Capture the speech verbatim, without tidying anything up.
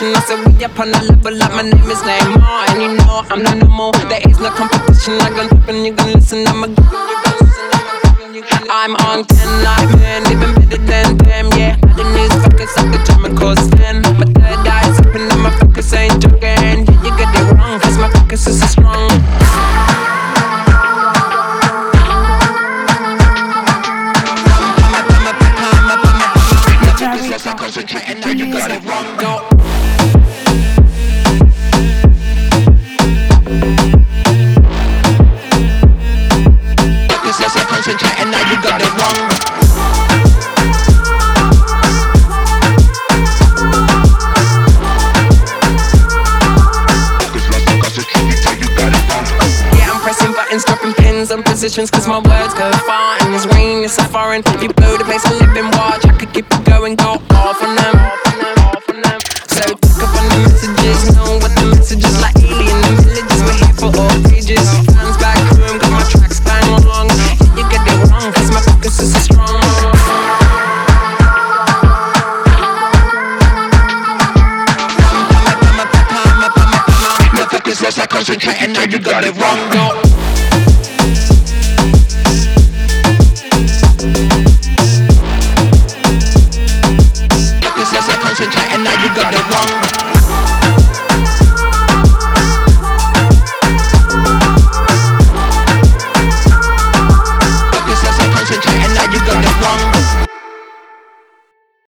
competition. I said we up on a level like my name is Neymar, and you know I'm not normal. There is no competition. I gon' up and you gon' listen. I'm a I'm on ten like men, even better than them. Yeah, I didn't use focus like the German cause ten. But third eye's open and my focus ain't joking. Yeah, you get it wrong, cause my focus is so strong. Concentrating, now you got it wrong. Go. Focus, let's concentrate, and now you got it wrong. Focus, let's concentrate, now you got it wrong. Yeah, I'm pressing buttons, dropping pins on positions, cause my words go far, and this rain is so foreign. If you blow the place, I live in watch. I could keep it going, go off on them. So pick up on the messages, know what the messages like alien and villages. We're here for all pages. Fans back home, got my tracks bang along. You get it wrong, cause my focus is so strong. My focus is like concentrating, now you got it wrong. Go. Concentrate and now you got it wrong.